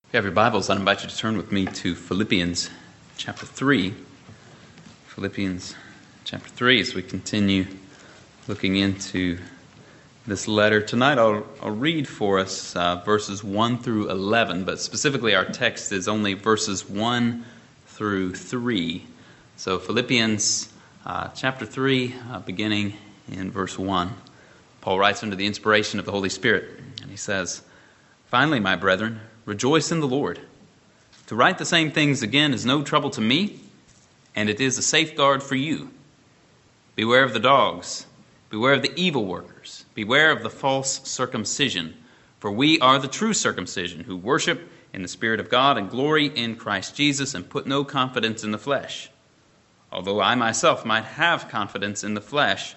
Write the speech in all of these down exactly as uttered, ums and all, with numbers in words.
If you have your Bibles, I invite you to turn with me to Philippians chapter three. Philippians chapter three, as we continue looking into this letter. Tonight I'll, I'll read for us uh, verses one through eleven, but specifically our text is only verses one through three. So Philippians uh, chapter three, uh, beginning in verse one. Paul writes under the inspiration of the Holy Spirit, and he says, "Finally, my brethren, rejoice in the Lord. To write the same things again is no trouble to me, and it is a safeguard for you. Beware of the dogs, beware of the evil workers, beware of the false circumcision, for we are the true circumcision, who worship in the Spirit of God and glory in Christ Jesus, and put no confidence in the flesh. Although I myself might have confidence in the flesh,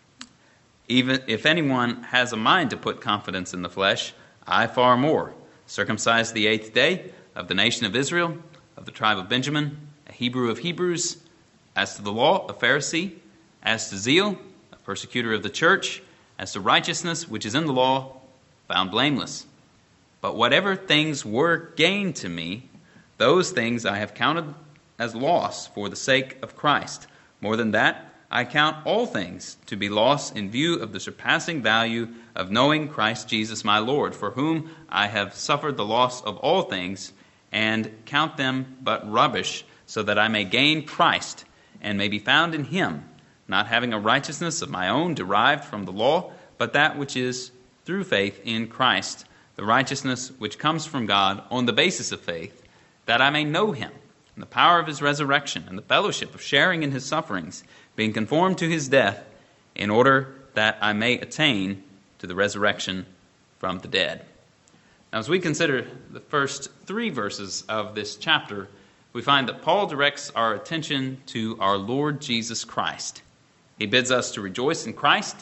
even if anyone has a mind to put confidence in the flesh, I far more. Circumcised the eighth day, of the nation of Israel, of the tribe of Benjamin, a Hebrew of Hebrews, as to the law, a Pharisee, as to zeal, a persecutor of the church, as to righteousness which is in the law, found blameless. But whatever things were gain to me, those things I have counted as loss for the sake of Christ. More than that, I count all things to be loss in view of the surpassing value of knowing Christ Jesus my Lord, for whom I have suffered the loss of all things, and count them but rubbish, so that I may gain Christ, and may be found in him, not having a righteousness of my own derived from the law, but that which is through faith in Christ, the righteousness which comes from God on the basis of faith, that I may know him, and the power of his resurrection, and the fellowship of sharing in his sufferings, being conformed to his death, in order that I may attain to the resurrection from the dead." Now, as we consider the first three verses of this chapter, we find that Paul directs our attention to our Lord Jesus Christ. He bids us to rejoice in Christ.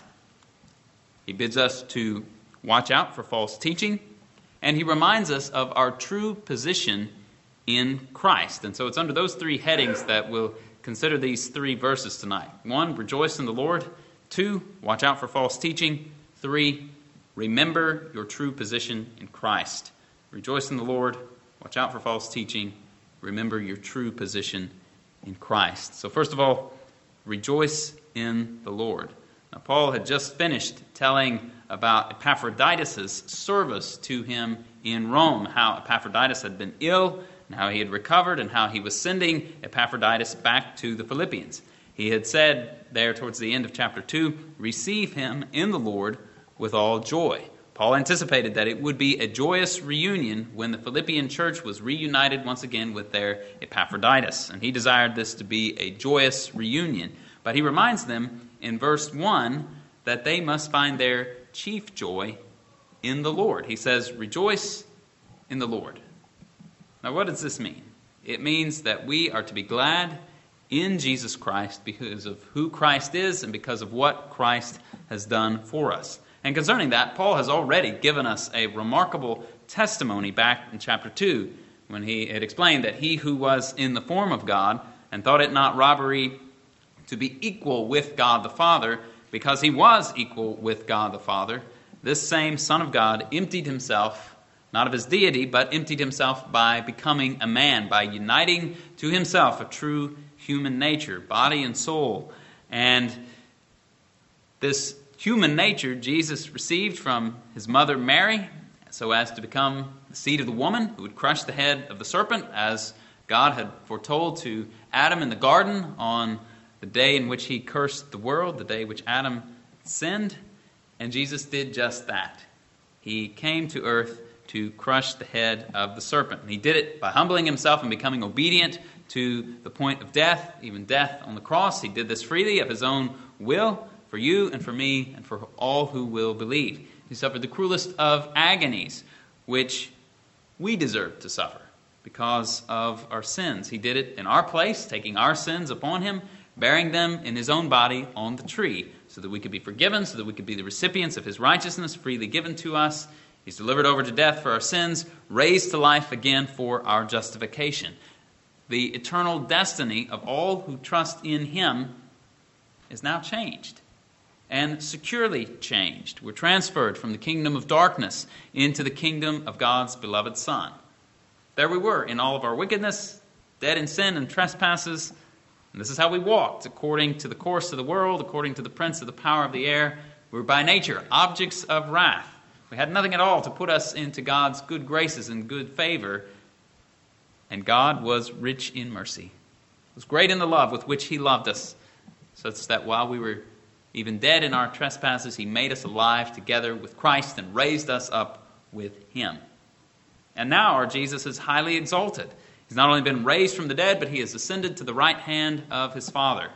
He bids us to watch out for false teaching. And he reminds us of our true position in Christ. And so it's under those three headings that we'll consider these three verses tonight. One, rejoice in the Lord. Two, watch out for false teaching. Three, remember your true position in Christ. Rejoice in the Lord. Watch out for false teaching. Remember your true position in Christ. So first of all, rejoice in the Lord. Now, Paul had just finished telling about Epaphroditus' service to him in Rome, how Epaphroditus had been ill, and how he had recovered, and how he was sending Epaphroditus back to the Philippians. He had said there towards the end of chapter two, receive him in the Lord with all joy. Paul anticipated that it would be a joyous reunion when the Philippian church was reunited once again with their Epaphroditus, and he desired this to be a joyous reunion. But he reminds them in verse one that they must find their chief joy in the Lord. He says, rejoice in the Lord. Now, what does this mean? It means that we are to be glad in Jesus Christ because of who Christ is and because of what Christ has done for us. And concerning that, Paul has already given us a remarkable testimony back in chapter two, when he had explained that he who was in the form of God and thought it not robbery to be equal with God the Father, because he was equal with God the Father, this same Son of God emptied himself, not of his deity, but emptied himself by becoming a man, by uniting to himself a true human nature, body and soul. And this human nature Jesus received from his mother Mary, so as to become the seed of the woman who would crush the head of the serpent, as God had foretold to Adam in the garden on the day in which he cursed the world, the day which Adam sinned. And Jesus did just that. He came to earth to crush the head of the serpent. And he did it by humbling himself and becoming obedient to the point of death, even death on the cross. He did this freely of his own will for you and for me and for all who will believe. He suffered the cruelest of agonies, which we deserve to suffer because of our sins. He did it in our place, taking our sins upon him, bearing them in his own body on the tree, so that we could be forgiven, so that we could be the recipients of his righteousness freely given to us. He's delivered over to death for our sins, raised to life again for our justification. The eternal destiny of all who trust in him is now changed, and securely changed. We're transferred from the kingdom of darkness into the kingdom of God's beloved Son. There we were in all of our wickedness, dead in sin and trespasses. And this is how we walked, according to the course of the world, according to the prince of the power of the air. We were by nature objects of wrath. We had nothing at all to put us into God's good graces and good favor. And God was rich in mercy. He was great in the love with which he loved us, such that while we were even dead in our trespasses, he made us alive together with Christ and raised us up with him. And now our Jesus is highly exalted. He's not only been raised from the dead, but he has ascended to the right hand of his Father.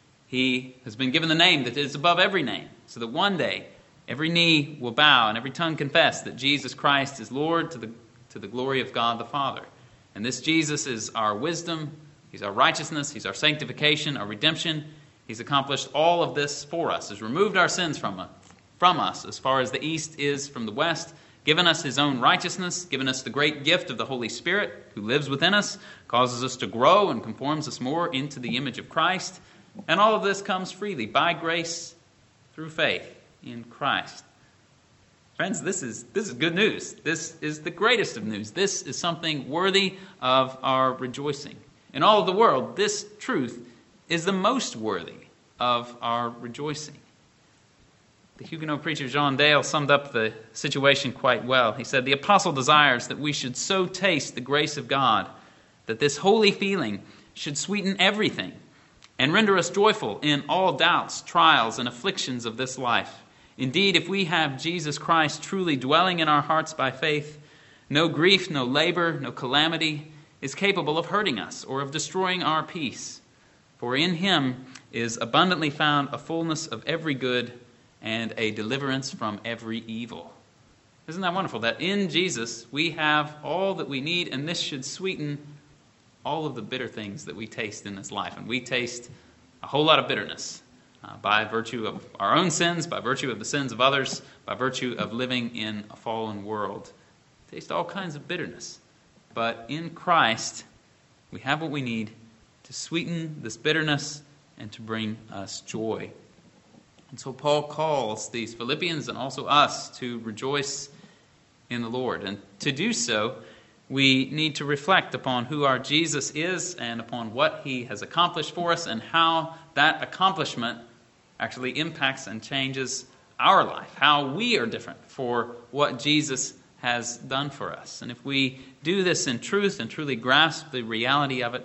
He has been given the name that is above every name, so that one day every knee will bow and every tongue confess that Jesus Christ is Lord to the, to the glory of God the Father. And this Jesus is our wisdom, he's our righteousness, he's our sanctification, our redemption. He's accomplished all of this for us, has removed our sins from, from us as far as the east is from the west, given us his own righteousness, given us the great gift of the Holy Spirit who lives within us, causes us to grow and conforms us more into the image of Christ. And all of this comes freely by grace through faith in Christ. Friends, this is this is good news. This is the greatest of news. This is something worthy of our rejoicing. In all of the world, this truth is the most worthy of our rejoicing. The Huguenot preacher John Dale summed up the situation quite well. He said, "The apostle desires that we should so taste the grace of God that this holy feeling should sweeten everything and render us joyful in all doubts, trials, and afflictions of this life. Indeed, if we have Jesus Christ truly dwelling in our hearts by faith, no grief, no labor, no calamity is capable of hurting us or of destroying our peace. For in him is abundantly found a fullness of every good and a deliverance from every evil." Isn't that wonderful? That in Jesus we have all that we need, and this should sweeten all of the bitter things that we taste in this life. And we taste a whole lot of bitterness uh, by virtue of our own sins, by virtue of the sins of others, by virtue of living in a fallen world. We taste all kinds of bitterness. But in Christ, we have what we need to sweeten this bitterness and to bring us joy. And so Paul calls these Philippians and also us to rejoice in the Lord. And to do so, we need to reflect upon who our Jesus is and upon what he has accomplished for us and how that accomplishment actually impacts and changes our life, how we are different for what Jesus has done for us. And if we do this in truth and truly grasp the reality of it,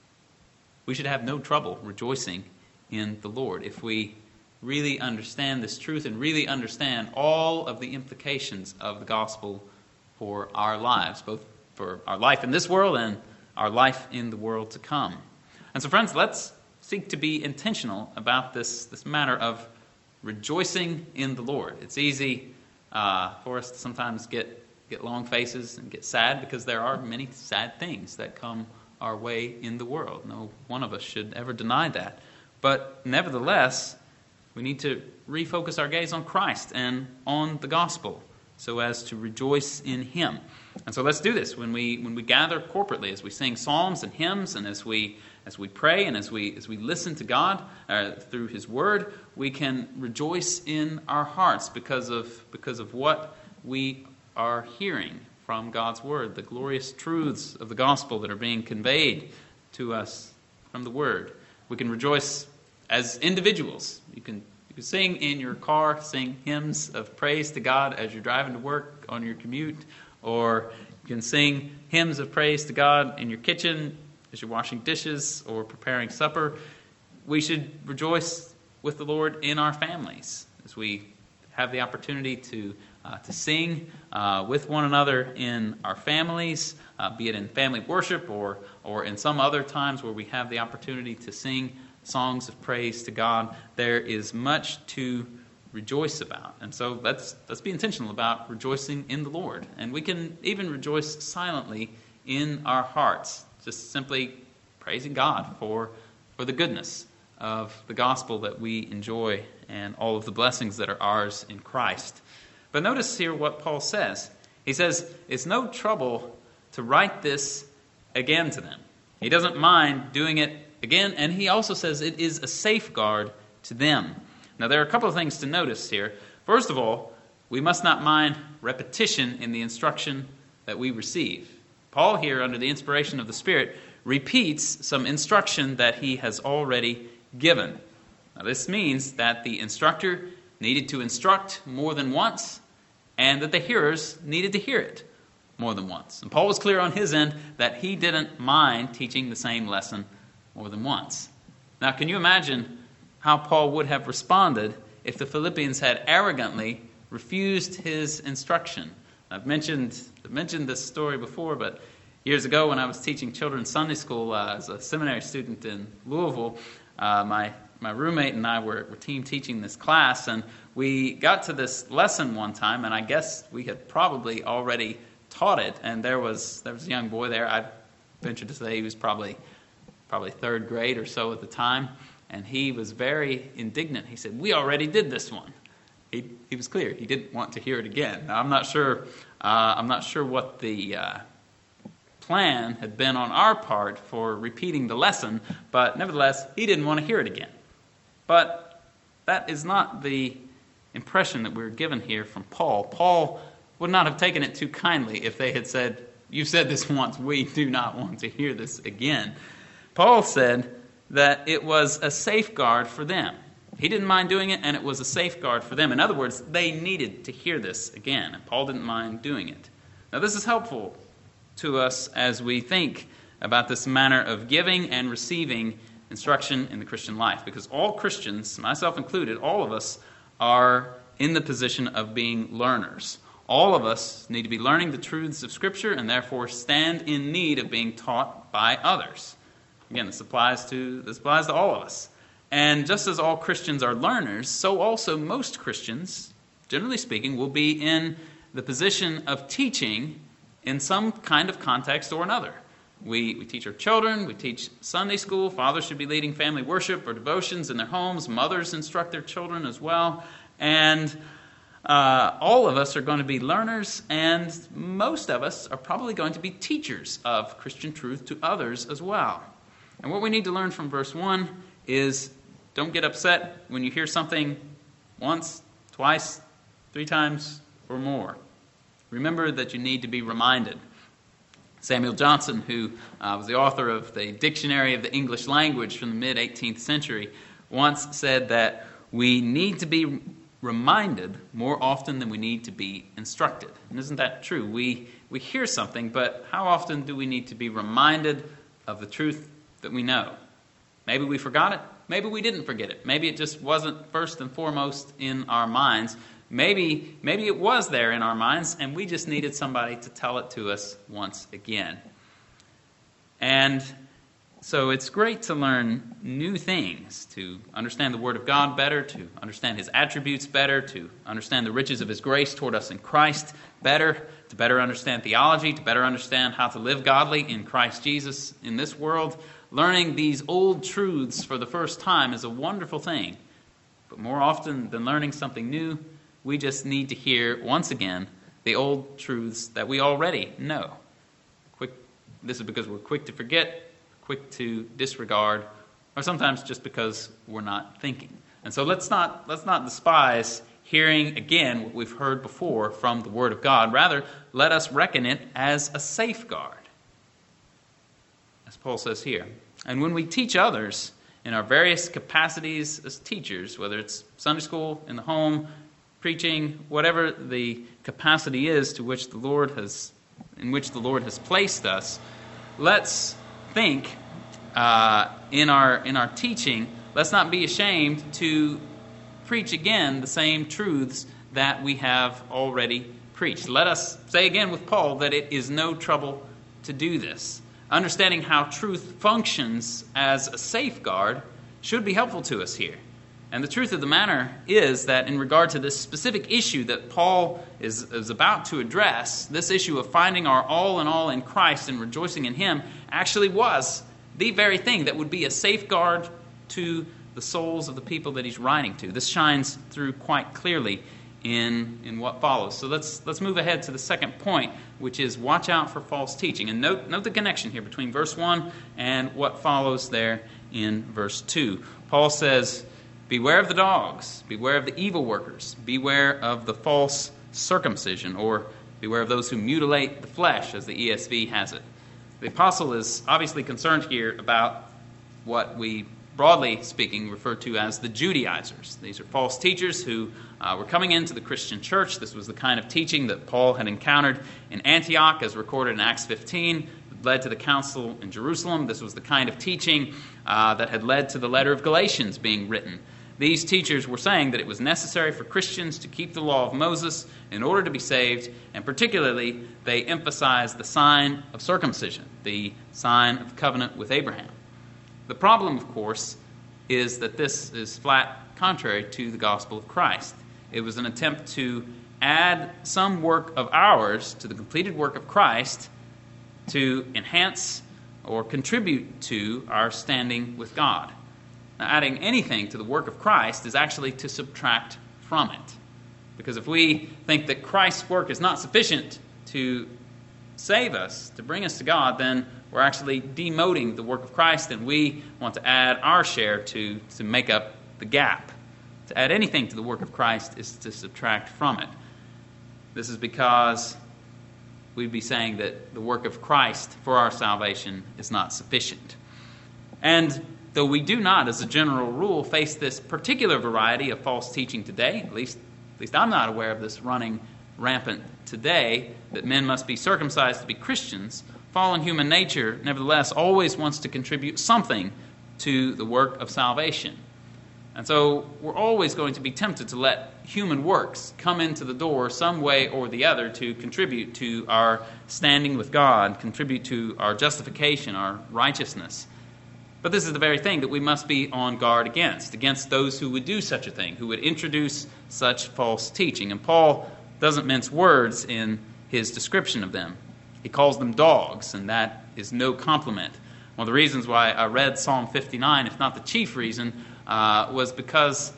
we should have no trouble rejoicing in the Lord. If we really understand this truth and really understand all of the implications of the gospel for our lives, both for our life in this world and our life in the world to come. And so, friends, let's seek to be intentional about this, this matter of rejoicing in the Lord. It's easy uh, for us to sometimes get, get long faces and get sad because there are many sad things that come our way in the world. No one of us should ever deny that. But nevertheless, we need to refocus our gaze on Christ and on the gospel so as to rejoice in him. And so let's do this when we when we gather corporately, as we sing psalms and hymns, and as we as we pray and as we as we listen to God uh, through his word, we can rejoice in our hearts because of because of what we are hearing from God's word, the glorious truths of the gospel that are being conveyed to us from the word. We can rejoice as individuals. You can you can sing in your car, sing hymns of praise to God as you're driving to work on your commute, or you can sing hymns of praise to God in your kitchen as you're washing dishes or preparing supper. We should rejoice with the Lord in our families as we have the opportunity to uh, to sing uh, with one another in our families, uh, be it in family worship or or in some other times where we have the opportunity to sing songs of praise to God. There is much to rejoice about. And so let's let's be intentional about rejoicing in the Lord. And we can even rejoice silently in our hearts, just simply praising God for, for the goodness of the gospel that we enjoy and all of the blessings that are ours in Christ. But notice here what Paul says. He says, it's no trouble to write this again to them. He doesn't mind doing it again, and he also says it is a safeguard to them. Now, there are a couple of things to notice here. First of all, we must not mind repetition in the instruction that we receive. Paul here, under the inspiration of the Spirit, repeats some instruction that he has already given. Now, this means that the instructor needed to instruct more than once, and that the hearers needed to hear it more than once. And Paul was clear on his end that he didn't mind teaching the same lesson more than once. Now, can you imagine how Paul would have responded if the Philippians had arrogantly refused his instruction? I've mentioned I've mentioned this story before, but years ago when I was teaching children's Sunday school uh, as a seminary student in Louisville, uh, my my roommate and I were, were team teaching this class, and we got to this lesson one time, and I guess we had probably already taught it, and there was there was a young boy there. I venture to say he was probably probably third grade or so at the time, and he was very indignant. He said, "We already did this one." He he was clear. He didn't want to hear it again. Now, I'm not sure. Uh, I'm not sure what the uh, plan had been on our part for repeating the lesson, but nevertheless, he didn't want to hear it again. But that is not the impression that we're given here from Paul. Paul would not have taken it too kindly if they had said, "You've said this once, we do not want to hear this again." Paul said that it was a safeguard for them. He didn't mind doing it, and it was a safeguard for them. In other words, they needed to hear this again, and Paul didn't mind doing it. Now, this is helpful to us as we think about this manner of giving and receiving instruction in the Christian life, because all Christians, myself included, all of us are in the position of being learners. All of us need to be learning the truths of Scripture and therefore stand in need of being taught by others. Again, this applies to this applies to all of us. And just as all Christians are learners, so also most Christians, generally speaking, will be in the position of teaching in some kind of context or another. We, we teach our children, we teach Sunday school, fathers should be leading family worship or devotions in their homes, mothers instruct their children as well, and uh, all of us are going to be learners, and most of us are probably going to be teachers of Christian truth to others as well. And what we need to learn from verse one is, don't get upset when you hear something once, twice, three times, or more. Remember that you need to be reminded. Samuel Johnson, who uh, was the author of the Dictionary of the English Language from the mid-eighteenth century, once said that we need to be reminded more often than we need to be instructed. And isn't that true? We, we hear something, but how often do we need to be reminded of the truth that we know? Maybe we forgot it. Maybe we didn't forget it. Maybe it just wasn't first and foremost in our minds. Maybe, maybe it was there in our minds, and we just needed somebody to tell it to us once again. And so it's great to learn new things, to understand the Word of God better, to understand His attributes better, to understand the riches of His grace toward us in Christ better, to better understand theology, to better understand how to live godly in Christ Jesus in this world. Learning these old truths for the first time is a wonderful thing. But more often than learning something new, we just need to hear, once again, the old truths that we already know. Quick, this is because we're quick to forget, quick to disregard, or sometimes just because we're not thinking. And so let's not let's not despise hearing again what we've heard before from the Word of God. Rather, let us reckon it as a safeguard, as Paul says here. And when we teach others in our various capacities as teachers, whether it's Sunday school, in the home, preaching, whatever the capacity is to which the Lord has, in which the Lord has placed us, let's think uh, in our in our teaching. Let's not be ashamed to preach again the same truths that we have already preached. Let us say again with Paul that it is no trouble to do this. Understanding how truth functions as a safeguard should be helpful to us here. And the truth of the matter is that in regard to this specific issue that Paul is, is about to address, this issue of finding our all in all in Christ and rejoicing in Him actually was the very thing that would be a safeguard to the souls of the people that he's writing to. This shines through quite clearly in, in what follows. So let's let's move ahead to the second point, which is watch out for false teaching. And note, note the connection here between verse one and what follows there in verse two. Paul says, beware of the dogs, beware of the evil workers, beware of the false circumcision, or Beware of those who mutilate the flesh, as the E S V has it. The apostle is obviously concerned here about what we, broadly speaking, refer to as the Judaizers. These are false teachers who uh, were coming into the Christian church. This was the kind of teaching that Paul had encountered in Antioch, as recorded in Acts fifteen, that led to the council in Jerusalem. This was the kind of teaching uh, that had led to the letter of Galatians being written. These teachers were saying that it was necessary for Christians to keep the law of Moses in order to be saved, and particularly they emphasized the sign of circumcision, the sign of covenant with Abraham. The problem, of course, is that this is flat contrary to the gospel of Christ. It was an attempt to add some work of ours to the completed work of Christ to enhance or contribute to our standing with God. Now, adding anything to the work of Christ is actually to subtract from it. Because if we think that Christ's work is not sufficient to save us, to bring us to God, then we're actually demoting the work of Christ, and we want to add our share to, to make up the gap. To add anything to the work of Christ is to subtract from it. This is because we'd be saying that the work of Christ for our salvation is not sufficient. And though we do not, as a general rule, face this particular variety of false teaching today, at least, at least I'm not aware of this running rampant today, that men must be circumcised to be Christians, fallen human nature, nevertheless, always wants to contribute something to the work of salvation. And so we're always going to be tempted to let human works come into the door some way or the other to contribute to our standing with God, contribute to our justification, our righteousness. But this is the very thing that we must be on guard against, against those who would do such a thing, who would introduce such false teaching. And Paul doesn't mince words in his description of them. He calls them dogs, and that is no compliment. One of the reasons why I read Psalm fifty-nine, if not the chief reason, uh, was because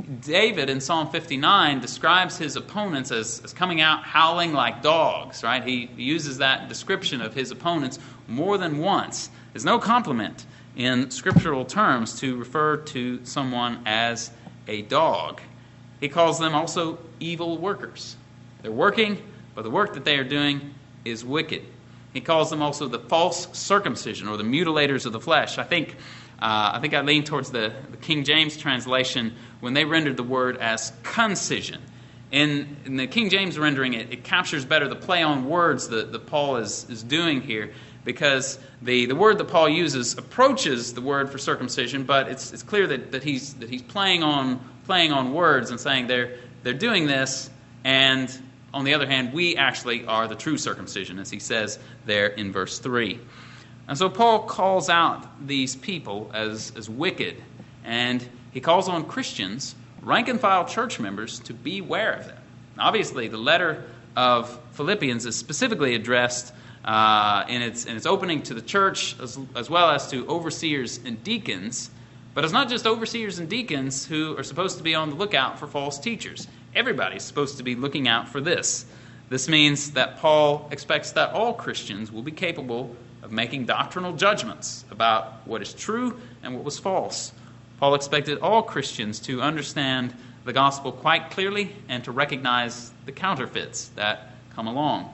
David in Psalm fifty-nine describes his opponents as, as coming out howling like dogs, right? He uses that description of his opponents more than once. There's no compliment in scriptural terms to refer to someone as a dog. He calls them also evil workers. They're working, but the work that they are doing is wicked. He calls them also the false circumcision, or the mutilators of the flesh. I think uh, I think I lean towards the, the King James translation when they rendered the word as concision. In, in the King James rendering, it, it captures better the play on words that, that Paul is, is doing here, because the, the word that Paul uses approaches the word for circumcision, but it's it's clear that, that he's that he's playing on playing on words and saying they're they're doing this, and on the other hand, we actually are the true circumcision, as he says there in verse three. And so Paul calls out these people as, as wicked, and he calls on Christians, rank-and-file church members, to beware of them. Obviously, the letter of Philippians is specifically addressed uh, in its in its opening to the church, as, as well as to overseers and deacons. But it's not just overseers and deacons who are supposed to be on the lookout for false teachers. Everybody's supposed to be looking out for this. This means that Paul expects that all Christians will be capable of making doctrinal judgments about what is true and what was false. Paul expected all Christians to understand the gospel quite clearly and to recognize the counterfeits that come along.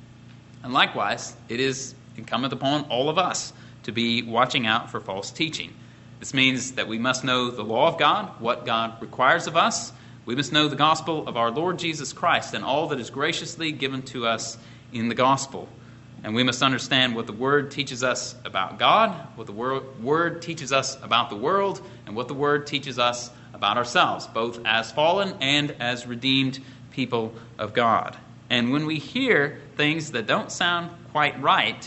And likewise, it is incumbent upon all of us to be watching out for false teaching. This means that we must know the law of God, what God requires of us. We must know the gospel of our Lord Jesus Christ and all that is graciously given to us in the gospel. And we must understand what the Word teaches us about God, what the Word teaches us about the world, and what the Word teaches us about ourselves, both as fallen and as redeemed people of God. And when we hear things that don't sound quite right,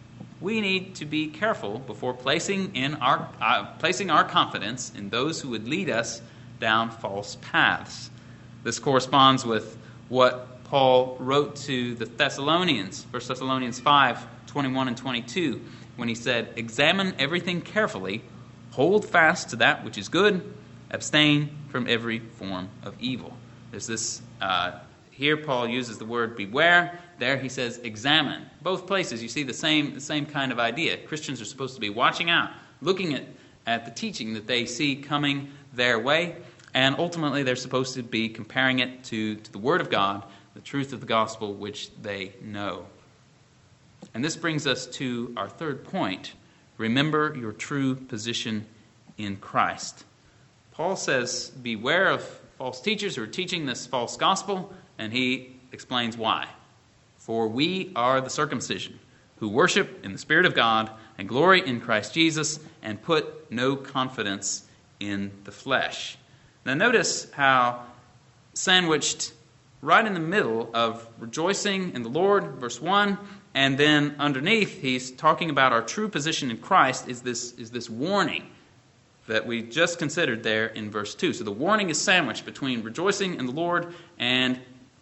we need to be careful before placing in our uh, placing our confidence in those who would lead us down false paths. This corresponds with what Paul wrote to the Thessalonians, First Thessalonians five, twenty-one and twenty-two, when he said, "Examine everything carefully, hold fast to that which is good, abstain from every form of evil." There's this, uh, here Paul uses the word beware. There he says examine. Both places you see the same, the same kind of idea. Christians are supposed to be watching out, looking at, at the teaching that they see coming their way, and ultimately they're supposed to be comparing it to, to the Word of God, the truth of the gospel which they know. And this brings us to our third point. Remember your true position in Christ. Paul says, beware of false teachers who are teaching this false gospel, and he explains why. For we are the circumcision, who worship in the Spirit of God and glory in Christ Jesus, and put no confidence in the flesh. Now notice how sandwiched right in the middle of rejoicing in the Lord, verse one, and then underneath he's talking about our true position in Christ is this, is this warning that we just considered there in verse two. So the warning is sandwiched between rejoicing in the Lord and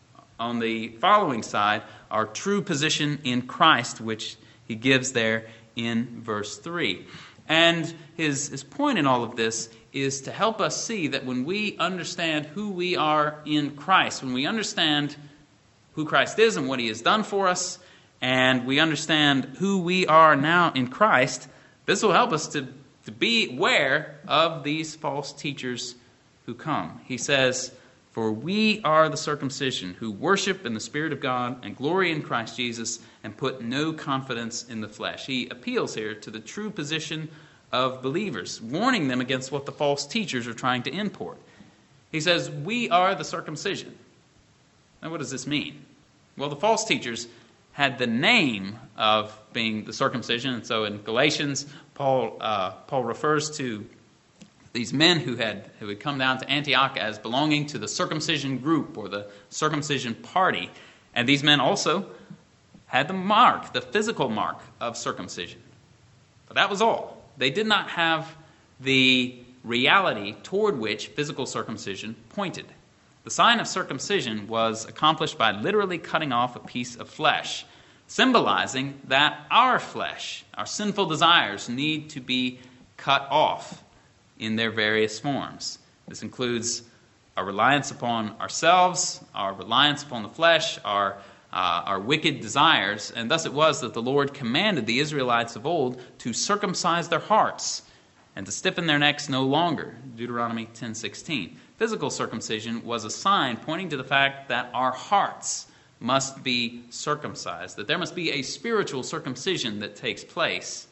on the following side, our true position in Christ, which he gives there in verse three. And his, his point in all of this is to help us see that when we understand who we are in Christ, when we understand who Christ is and what he has done for us, and we understand who we are now in Christ, this will help us to, to be aware of these false teachers who come. He says, for we are the circumcision who worship in the Spirit of God and glory in Christ Jesus and put no confidence in the flesh. He appeals here to the true position of believers, warning them against what the false teachers are trying to import. He says, we are the circumcision. Now, what does this mean? Well, the false teachers had the name of being the circumcision, and so in Galatians, Paul uh, Paul refers to these men who had who had come down to Antioch as belonging to the circumcision group or the circumcision party, and these men also had the mark, the physical mark of circumcision. But that was all. They did not have the reality toward which physical circumcision pointed. The sign of circumcision was accomplished by literally cutting off a piece of flesh, symbolizing that our flesh, our sinful desires, need to be cut off in their various forms. This includes our reliance upon ourselves, our reliance upon the flesh, our uh, our wicked desires, and thus it was that the Lord commanded the Israelites of old to circumcise their hearts and to stiffen their necks no longer. Deuteronomy ten sixteen. Physical circumcision was a sign pointing to the fact that our hearts must be circumcised, that there must be a spiritual circumcision that takes place,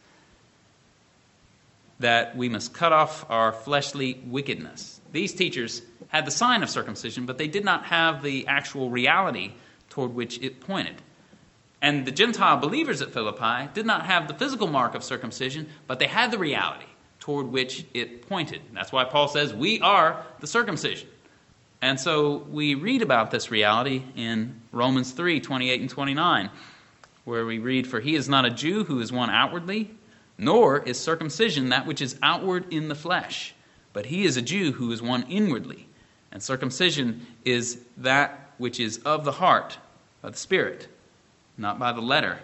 that we must cut off our fleshly wickedness. These teachers had the sign of circumcision, but they did not have the actual reality toward which it pointed. And the Gentile believers at Philippi did not have the physical mark of circumcision, but they had the reality toward which it pointed. That's why Paul says, we are the circumcision. And so we read about this reality in Romans three, twenty-eight and twenty-nine, where we read, for he is not a Jew who is one outwardly, nor is circumcision that which is outward in the flesh, but he is a Jew who is one inwardly. And circumcision is that which is of the heart, by the Spirit, not by the letter.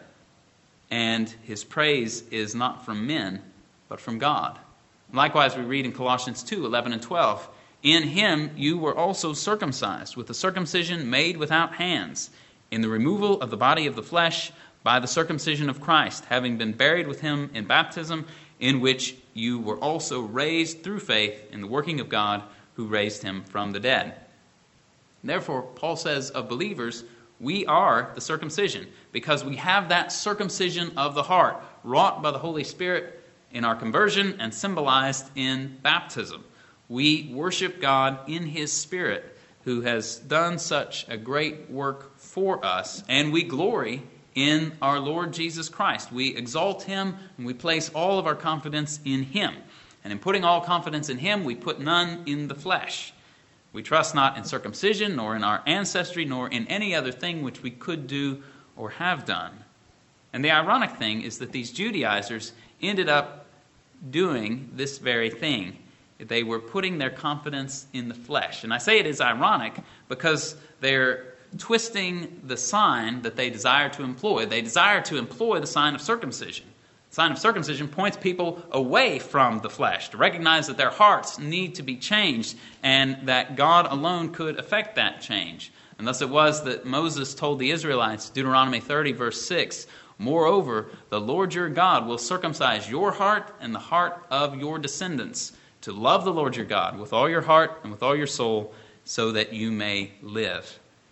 And his praise is not from men, but from God. Likewise, we read in Colossians two, eleven and twelve, in him you were also circumcised, with the circumcision made without hands, in the removal of the body of the flesh, by the circumcision of Christ, having been buried with him in baptism, in which you were also raised through faith in the working of God, who raised him from the dead. Therefore, Paul says of believers, we are the circumcision, because we have that circumcision of the heart, wrought by the Holy Spirit in our conversion and symbolized in baptism. We worship God in his Spirit, who has done such a great work for us, and we glory in our Lord Jesus Christ. We exalt him, and we place all of our confidence in him. And in putting all confidence in him, we put none in the flesh. We trust not in circumcision, nor in our ancestry, nor in any other thing which we could do or have done. And the ironic thing is that these Judaizers ended up doing this very thing. They were putting their confidence in the flesh. And I say it is ironic because they're twisting the sign that they desire to employ. They desire to employ the sign of circumcision. The sign of circumcision points people away from the flesh, to recognize that their hearts need to be changed and that God alone could effect that change. And thus it was that Moses told the Israelites, Deuteronomy thirty, verse six, moreover, the Lord your God will circumcise your heart and the heart of your descendants, to love the Lord your God with all your heart and with all your soul, so that you may live.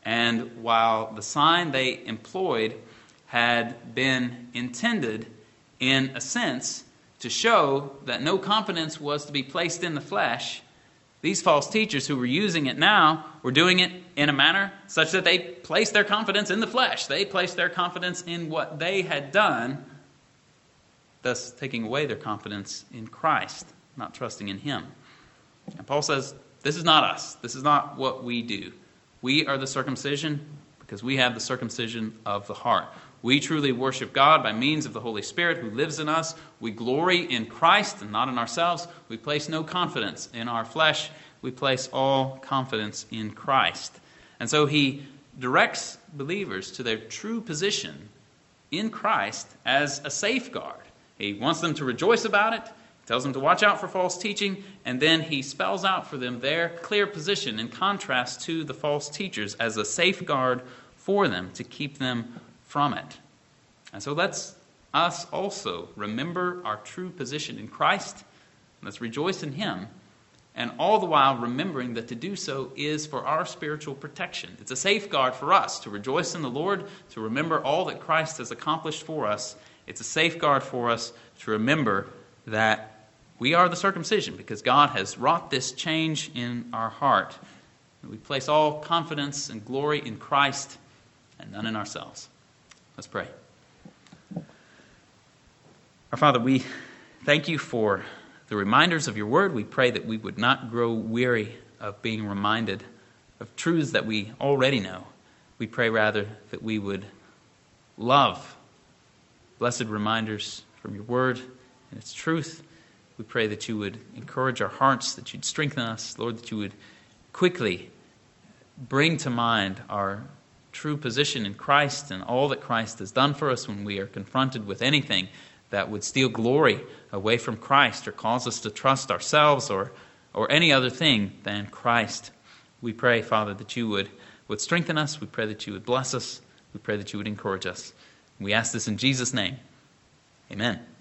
And while the sign they employed had been intended, in a sense, to show that no confidence was to be placed in the flesh, these false teachers who were using it now were doing it in a manner such that they placed their confidence in the flesh. They placed their confidence in what they had done, thus taking away their confidence in Christ, not trusting in Him. And Paul says, this is not us. This is not what we do. We are the circumcision because we have the circumcision of the heart. We truly worship God by means of the Holy Spirit who lives in us. We glory in Christ and not in ourselves. We place no confidence in our flesh. We place all confidence in Christ. And so he directs believers to their true position in Christ as a safeguard. He wants them to rejoice about it, tells them to watch out for false teaching, and then he spells out for them their clear position in contrast to the false teachers as a safeguard for them to keep them from it. And so let's us also remember our true position in Christ. Let's rejoice in Him, and all the while remembering that to do so is for our spiritual protection. It's a safeguard for us to rejoice in the Lord, to remember all that Christ has accomplished for us. It's a safeguard for us to remember that we are the circumcision because God has wrought this change in our heart. We place all confidence and glory in Christ and none in ourselves. Let's pray. Our Father, we thank you for the reminders of your word. We pray that we would not grow weary of being reminded of truths that we already know. We pray rather that we would love blessed reminders from your word and its truth. We pray that you would encourage our hearts, that you'd strengthen us, Lord, that you would quickly bring to mind our true position in Christ and all that Christ has done for us when we are confronted with anything that would steal glory away from Christ or cause us to trust ourselves or or any other thing than Christ. We pray, Father, that you would, would strengthen us. We pray that you would bless us. We pray that you would encourage us. We ask this in Jesus' name. Amen.